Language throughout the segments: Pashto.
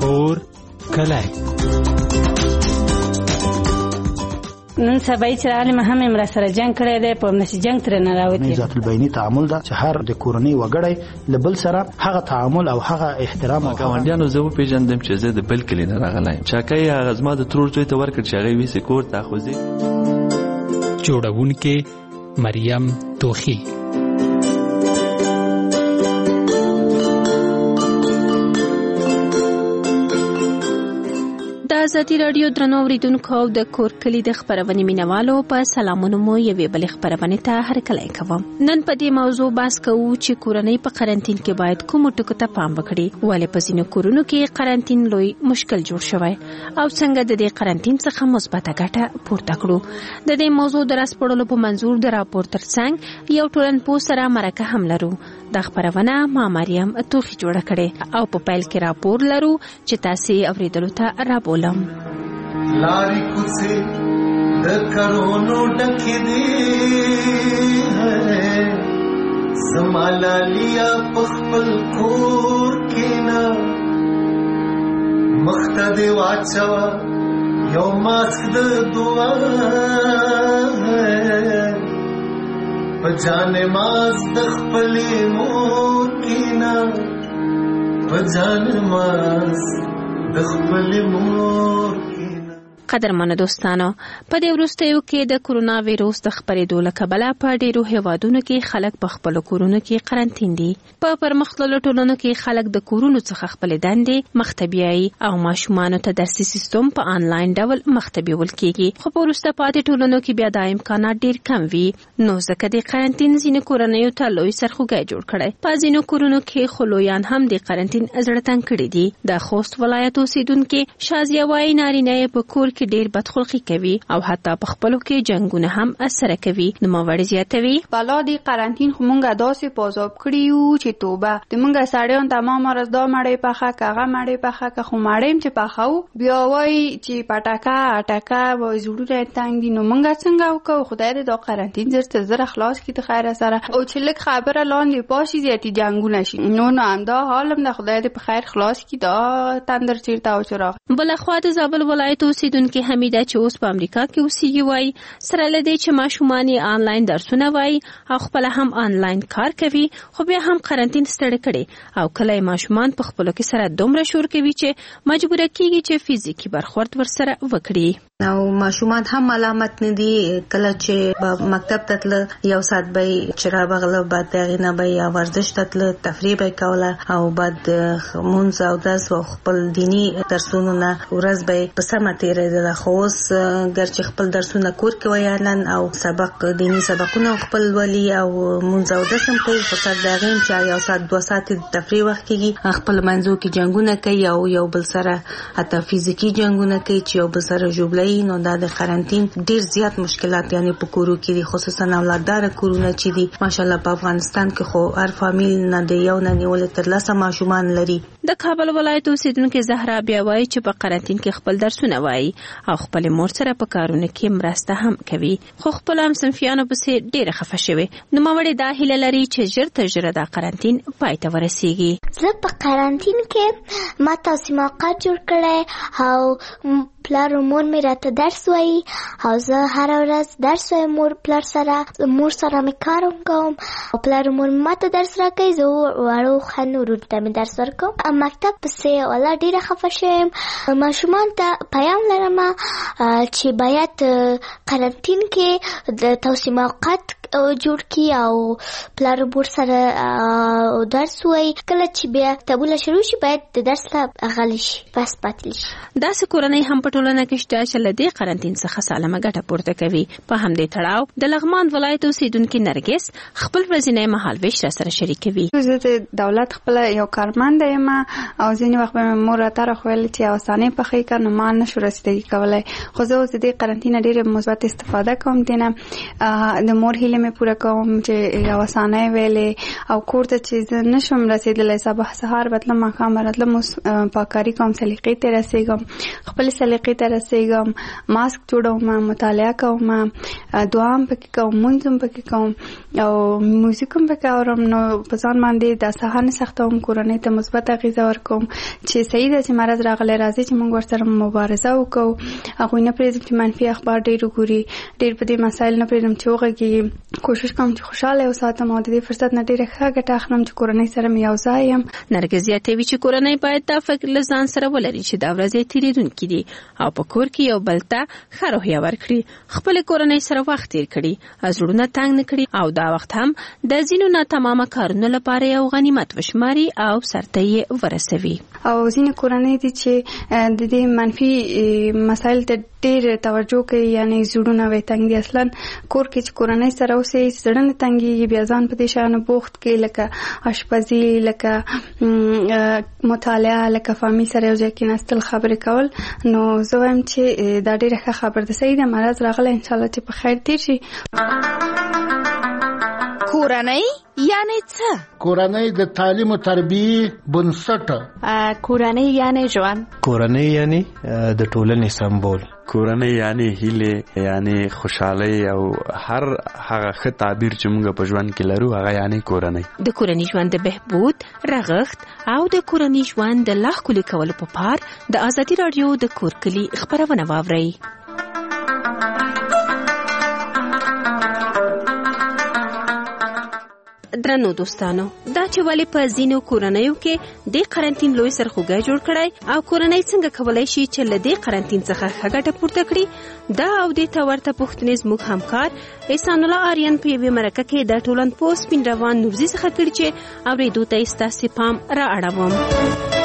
کور کلی. نن سبا چې عالم هم امر سره جنگ کړی دی، په نشي جنگ تر نه راوتی. ذات البینی تعامل دا چې هر د کورنۍ وګړی لبل سره هغه تعامل او هغه احترام او ګاونډیانو زه پیژندم چې زه د بل کلی نه راغلی چاکای هغه زما د ترور زوی ته ورکړ چې هغه ویسه کور ته خوځي. جوړونکې مریم توخی. ازادي رادیو درنو اوریدونکو د کور کلی د خبرونې مینوالو په سلامونو مو یوې بلې خبرونې ته هرکلی کوم. نن په دې موضوع بحث کوو چې کورنۍ په قرنټین کې باید کوم ټکو ته پام وکړي، ولې په ځینو کورونو کې قرنټین لوی مشکل جوړ شوی او څنګه د دې قرنټین څخه مثبته ګټه پورته کړو. د دې موضوع د راسپړلو په منظور د راپور ترڅنګ یو ټولنپوه سره مرکه هم لرو. د خبرونه ما مریم توخی جوړه کړې او په پیل کې راپور لرو چې تاسو اوریدلو ته رابولم. لاری کوڅه د کرونو ډکې دي زمالا لیا پخپل کور کې نا مخته دی واچوا یو ماسک د دعا پجان ماز د خپل مور کې نا پجان ماز د خپل مور. قدرمنو دوستانو، په دې وروستیو کې د کرونا وایروس د خپرېدو له کبله په ډېرو هیوادونو کې خلک په خپلو کورونو کې قرنټین دي. په پرمختللو ټولنو کې خلک د کورونو څخه خپلې دندې مخته بیایي او ماشومانو ته درسي سیستم په آنلاین ډول مخته بیول کېږي. خو په وروسته پاتې ټولنو کې بیا دا امکانات ډېر کم وي، نو ځکه د قرنټین ځینې کورنیو ته لوی سرخوږی جوړ کړی. په ځینو کورونو کې خو لویان هم د قرنټین زړه تنګ کړي دي. د خوست ولایت اوسیدونکي شازیه وایي نارینه په کور کې ډیر بدخلقي کوي او حتی په خپلو کې جنگونه هم اثر کوي. نو ماوړي زیاتوي بالا دی قرنټین خو مونږه داسې پازاب کړیو چې توبه د مونږه سړیان تمام راز دا مړې پخه کاغه مړې پخه که خو مړېم چې پخاو بیا وای چې پټاکا اټاکا و زړه تنګ دي. نو مونږه څنګه وکړو؟ خدای دې دا قرنټین زړه خلاص کړي د خیر سره او چې لک خبره لاندې پاشي زیاتی جنگونه شي. نو هم دا حالم د خدای دې په خیر خلاص کړي دا تندر چیرته او چراغ. بل خو د زابل ولایت اوسیدونکو حمیده چې اوس په امریکا کې اوسېږي وای سره لدې چې ماشومان آنلاین درسونه وای او خپل هم آنلاین کار کوي، خو بیا هم قرنټین ستړي کړي او کله ماشومان په خپلو کې سره دومره شور کوي چې مجبور کیږي چې فزیکی برخورد ورسره وکړي. او ماشومان هم علامت نه دي کله چې مکتب ته تل یو سات به چر بغله بعد دغه به یا ورزش ته تل تفریح به کوله او بعد مونږ او درس او خپل دینی درسونه نه ورځ به په سمه تیرېدله. خو اوس ګرچې خپل درسونه کور کې ویانن او سبق دینی سبقونه خپل ولي او مونږ او درس هم کوي، خو تر دغه چې یو سات 2 ساعت تفریح وخت کېږي خپل منځو کې جنگونه کوي او یو بل سره حتی فزیکی جنگونه کوي چې یو بل سره جوړي. نو دا د قرنټین ډیر زیات مشکلات یعنی په کورو کې دي، خصوصا اولاددار کورونه چې دي. ماشالله په افغانستان کې خو هر فامیل نه دی یو نه نیول تر لاسه ماشومان لري. د کابل ولایت اوسیدونکو زهرا بیا وایي چې په قرنټین کې خپل درسونه وایي او خپل مور سره په کارونه کې مرسته هم کوي، خو خپل هم صنفیانو پسې ډیره خفه شوی. نو ماوړي دا هیله لري چې ژر تر ژره دا قرنټین پای ته ورسیږي. زه په قرنټین کې ما تاسو موقع جوړ کړی او پلار او مور مې راته درس وایي او زه هر ورځ درس وایم مور سره مې کار کوم او پلار او مور ماته درس راکوي. زه وړو خنورو ته مې درس ورکوم. مکتب پسې ولا ډیره خفه شوم. ماشومان ته پیام لرم چې باید قرنټین کې د توسعه موقت جوړ کی او پلار بور سره درس وای. کله چې بیا کتابونه شروع شي باید د درس لا غلی شي بس پاتلی شي. دا سکورنۍ هم په ټولنه کې شته چې لدې قرنټین څخه سالمه ګټه پورته کوي. په همدې تړاو د لغمان ولایت اوسیدونکو نرګس خپل ورځنی مهالويش را سره شریکوي. زه د دولت خپل یو کارمند یم او ځینې وخت به مور راته خویل چې اوسانه په خې کار نه مان نشو رسیدګي کولای، خو زه اوس د قرنټین ډیره مثبت استفاده کوم. دینه د مور هیله مې پوره کوم چې یو اسانه ویلې او کور ته چې نشم رسیدلی صبح سهار بتلم ماښام راتلم اوس پاککاري کوم سلیقې ته رسیږم خپلې سلیقې ته رسیږم ماسک جوړوم مطالعه کوم دعا هم پکې کوم مونځ هم پکې کوم او موزیک هم پکې اورم نو په ځان باندې دا سهار نه سختوم کورنۍ ته مثبت اغېزه ورکوم چې صحیح ده چې مرض راغلی راځي چې موږ ورسره مبارزه وکړو هغوی نه پرېږدم چې منفي اخبار ډېر وګوري ډېر په دې مسایل نه پرېږدم چې وغږېږي کوشش کوم چې خوشحاله وساتم او د دې فرصت نه ډېره ښه ګټه اخلم چې کورنۍ سره مې یو ځای یم. نرګس زیاتوي چې کورنۍ باید دا فکر له ځان سره ولري چې دا ورځې تېرېدونکې دي او په کور کې یو بل ته ښه روحیه ورکړي خپلې کورنۍ سره وخت تېر کړي زړونه تنګ نه کړي او دا وخت هم د ځینو ناتمامه کارونو لپاره یو غنیمت وشماري او سرته یې ورسوي. او ځینې کورنۍ دي چې د دې منفي مسایل ته ډېر توجه کوي یعنی زړونه وي تنګ دي اصلا کور کې چې کورنۍ سره اوسي زړه نه تنګېږي بیا ځان په دې شیانو بوخت کړي لکه اشپزي لکه مطالعه لکه فامیل سره یو ځای کېناستل خبرې کول نو زه وایم چې دا ډېره ښه خبر ده صحیح ده مرض راغلی انشاءالله چې په خیر تېر شي. کورنۍ یعنی څه؟ کورنۍ د تعلیم او تربیې بنسټ. کورنۍ یعنی ژوند. کورنۍ یعنی د ټولنې سمبول. کورنۍ یعنی هیله یعنی خوشحالي او هر هغه ښه تعبیر چې موږ په ژوند کې لرو هغه یعنی کورنۍ. د کورنۍ ژوند د بهبود رغښت او د کورنۍ ژوند د لا ښکلي کولو په پار د ازادي راډیو د کور کلي خپرونه واورئ. درنو دوستانو دا چې ولې په ځینو کورنیو کې د قرنټین لوی سرخوږی جوړ کړی او کورنۍ څنګه کولای شي چې له دې قرنټین څخه ښه ګټه پورته کړي دا او د تورته پوښتنې زموږ همکار احسان الله آریان په یوې مرکه کې د ټولنپوه سپین روان نورزي څخه کړي چې اورېدو ته یې ستاسې پام را اړوم.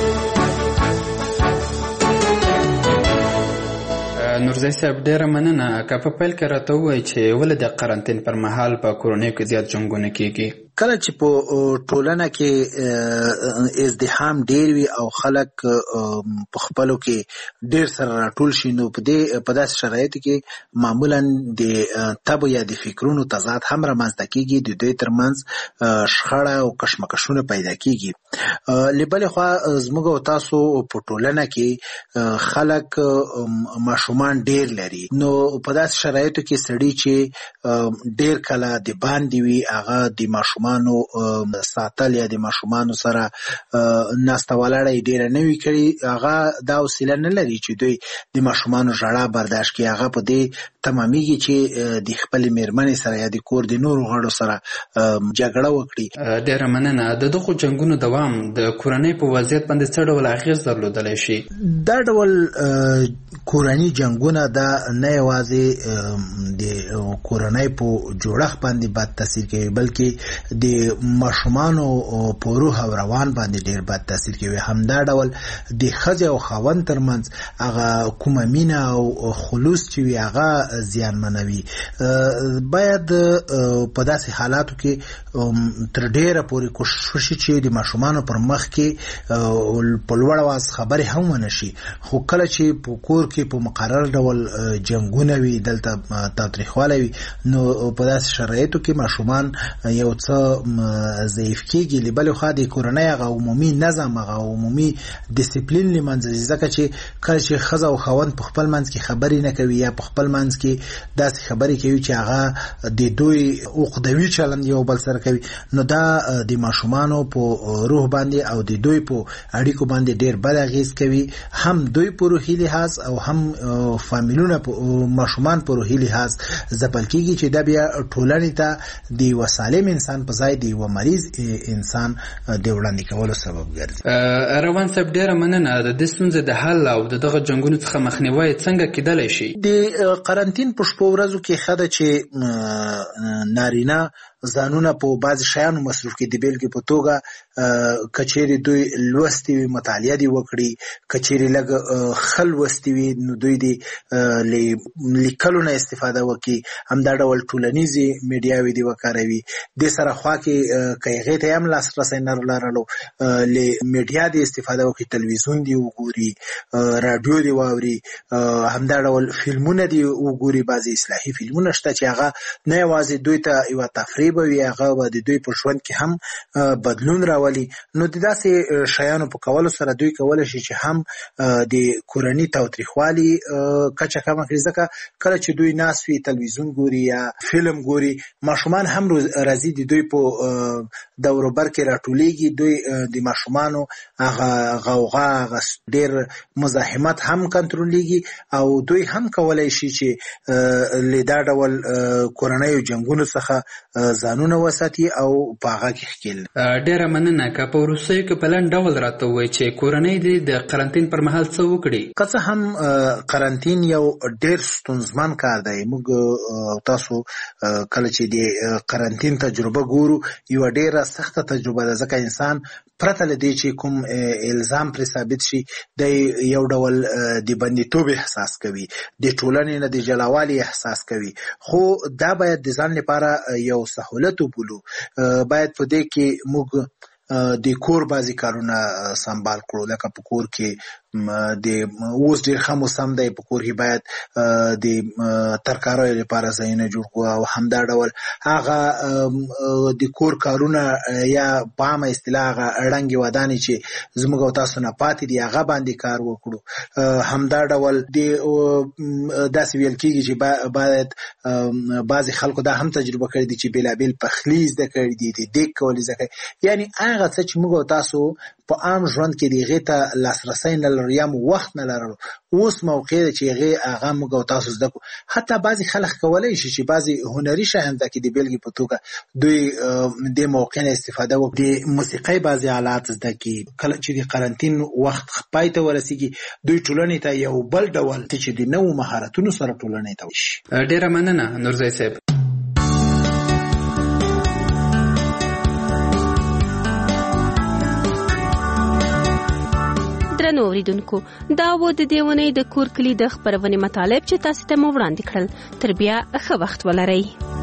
نورزی صاحب ډیره مننه که په پیل کې راته ووایي چې ولې د قرنټین پر مهال په کورنیو کې زیات جنګونه کیږي؟ کله چې په ټولنه کې ازدحام ډیر وي او خلک په خپلو کې ډیر سره راټول شي نو په داسې شرایطو کې معمولا د طبع یا د فکرونو تضاد هم رامنځته کیږي د دوی ترمنځ شخړه او کشمکشونه پیدا کیږي. له بلې خوا زموږ او تاسو په ټولنه کې خلک ماشومان ډیر لري نو په داسې شرایطو کې سړي چې ډیر کله د باندې وي هغه د ماشومان ساتل یا د ماشومانو سره ناسته ولاړه ډیره نه وي کړي هغه دا حوصله نه لري چې دوی د ماشومانو ژړا برداشت کړي هغه په دې تمامیږي چې د خپلې مېرمنې سره یا د کور د نورو غړو سره جګړه وکړي. ډیره مننه. د دغو جنګونو دوام د کورنۍ په وضعیت باندې څه ډول اغېز درلودلی شي؟ دا ډول کورنۍ جنګونه دا نه یوازې د کورنۍ په جوړښت باندې بد تاثیر کوي بلکې د ماشومانو په روح او روان باندې ډیر بد تاثیر کوي. همدا ډول د ښځې او خاوند ترمنځ هغه کومه مینه او خلوص چې وي هغه زیانمنوي. باید په داسې حالاتو کې تر ډیره پورې کوشش وشي چې د ماشومانو پر مخ کې په لوړ اواز خبرې هم ونه شي خو کله چې په کور کې په مقرر ډول جنګونه وي دلته تاوتریخوالی وي نو په داسې شرایطو کې ماشومان یو څه ضعیف کېږي. له بلې خوا د کورنۍ هغه عمومي نظم هغه عمومي ډیسپلین له منځه ځي ځکه چې کله چې ښځه او خاوند په خپل منځ کې خبرې نه کوي یا په خپل منځ کې داسې خبرې کوي چې هغه د دوی عقدوي چلند یو بل سره کوي نو دا د ماشومانو په روح باندې او د دوی په اړیکو باندې ډیر بد اغېز کوي هم دوی په روحي لحاظ او هم فامیلونه ماشومان په روحي لحاظ ځپل کېږي چې دا بیا ټولنې ته د یو سالم انسان په ځای د یو مریض انسان د وړاندې کولو سبب ګرځي. روان صاحب ډیره مننه. د دې ستونزې د حل او دغه جنګونو څخه مخنیوی څنګه کېدلی شي؟ د قرنټین په شپو ورځو کې ښه ده چې نارینه ځانونه په بعضې شیانو مصروف کړي د بېلګې په توګه کچېری دوی لوستي وي مطالعه دی وکړي کچېری لګ خل وستي وي نو دوی دی لیکلو نه استفاده وکړي همدا ډول ټولنیزي میډیاوي دی وکاروي د سره خوا کې کایغه ته هم لاسرسي نه لرلو ل میډیا دی استفاده وکړي تلویزیون دی وګوري رادیو دی واوري همدا ډول فلمونه دی وګوري بعضي اصلاحي فلمونه شته چې هغه نه یوازې دوی ته یو تفریح وي هغه د دوی په ژوند کې هم بدلون راولي نو د داسې شیانو په کولو سره دوی کولای شي چې هم د کورنۍ تاوتریخوالي کچه کم کړي ځکه کله چې دوی ناس وي تلویزیون ګوري یا فلم ګوري ماشومان هم راځي د دوی په دوروبر کې راټولېږي دوی د ماشومانو هغه غوغا هغه ډېر مزاحمت هم کنټرولېږي او دوی هم کولای شي چې لیدا ډول کورنۍ جنگونو څخه ځانونه وساتي او په هغه کې ښکېل ډېره مننه که په وروستیو کې په لنډ ډول راته ووایي چې کورنۍ دې د قرنطین پر مهال څه وکړي که څه هم قرنطین یو ډېر ستونزمن کار دی موږ تاسو کله چې د قرنطین تجربه ګورو یو ډېره سخته تجربه ده ځکه انسان پرته له دې چې کوم الزام پر ثابت شي د یو ډول د بندیتوب احساس کوي د ټولنې نه د جلاوالي احساس کوي خو دا باید د ځان لپاره یو سہولت وبولو باید په دې کې موږ د کور بازي کارونه سنبال کړو لکه په کور کې د اوس ډېر ښه موسم دی په کور کې باید د ترکاریو لپاره ځایونه جوړ کړو او همدا ډول هغه د کور کارونه یا په عامه اصطلاح هغه ړنګې ودانې چې زموږ او تاسو نه پاتې دي هغه باندې کار وکړو همدا ډول داسې ویل کېږي چې باید بعضې خلکو دا هم تجربه کړي دي چې بېلابېل پخلي زده کړي دي د دیګ کول زده کړي یعنې هغه څه چې موږ او تاسو په عام ژوند کې د هغې ته لاسرسی نه لرو یا مو وخت نه لرلو اوس موقع ده چې هغه موږ او تاسو زده کړو حتی بعضې خلک کولی شي چې بعضې هنري شیان زده کړي د بېلګې په توګه دوی د موقع نه استفاده وکړي د موسیقۍ بعضې آلات زده کړي کله چې د قرنطین وخت پای ته ورسېږي دوی ټولنې ته یو بل ډول چې د نوو مهارتونو سره ټولنې ته وشي ډېره مننه نورزی صاحب درنو اوریدونکو دا و د دې ونې د کور کلي د خپرونې مطالب چې تاسو ته مو وړاندې کړل تر بیا ښه وخت ولرئ